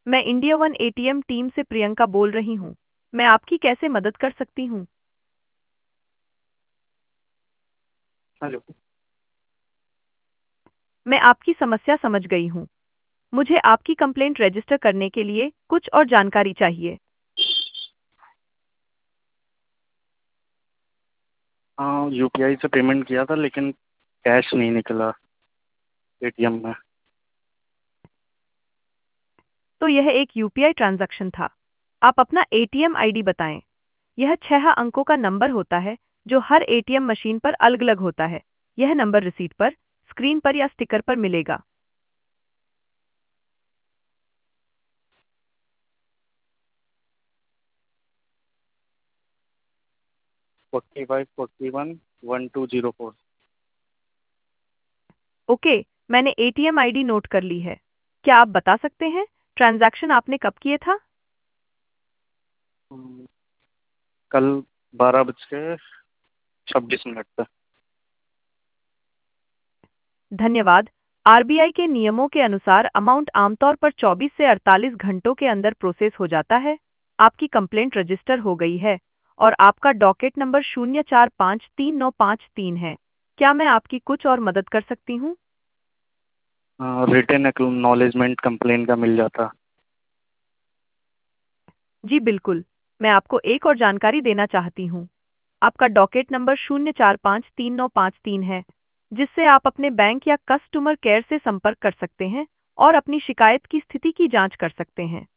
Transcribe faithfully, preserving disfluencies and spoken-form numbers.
मैं India one ATM team से प्रियंका बोल रही हूँ। मैं आपकी कैसे मदद कर सकती हूँ? हेलो। मैं आपकी समस्या समझ गई हूँ। मुझे आपकी कंप्लेंट रजिस्टर करने के लिए कुछ और जानकारी चाहिए। हाँ, यूपीआई से पेमेंट किया था लेकिन कैश नहीं निकला एटीएम में। तो यह एक यूपीआई ट्रांजैक्शन था। आप अपना एटीएम आईडी बताएं। यह छह अंकों का नंबर होता है जो हर एटीएम मशीन पर अलग-अलग होता है। यह नंबर रिसीट पर, स्क्रीन पर या स्टिकर पर मिलेगा। Forty five forty one one two zero four. Okay, मैंने एटीएम आईडी नोट कर ली है। क्या आप बता सकते हैं ट्रांजैक्शन आपने कब किए था? कल बारह बज के छब्बीस मिनट पे। धन्यवाद। आरबीआई के नियमों के अनुसार अमाउंट आमतौर पर चौबीस से अड़तालीस घंटों के अंदर प्रोसेस हो जाता है। आपकी कंप्लेंट रजिस्टर हो गई है और आपका डॉकेट नंबर शून्य चार पाँच तीन नौ पाँच तीन है। क्या मैं आपकी कुछ और मदद कर सकती हूँ? रिटन एक्नॉलेजमेंट कंप्लेन का मिल जाता। जी बिल्कुल, मैं आपको एक और जानकारी देना चाहती हूँ। आपका डॉकेट नंबर शून्य चार पाँच तीन नौ पाँच तीन है, जिससे आप अपने बैंक या कस्टमर केयर से संपर्क कर सकते हैं और अपनी शिकायत की स्थिति की जांच कर सकते हैं।